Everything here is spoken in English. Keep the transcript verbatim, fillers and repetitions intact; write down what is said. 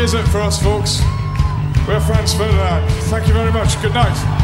is it for us, folks. We're Franz Ferdinand. Thank you very much. Good night.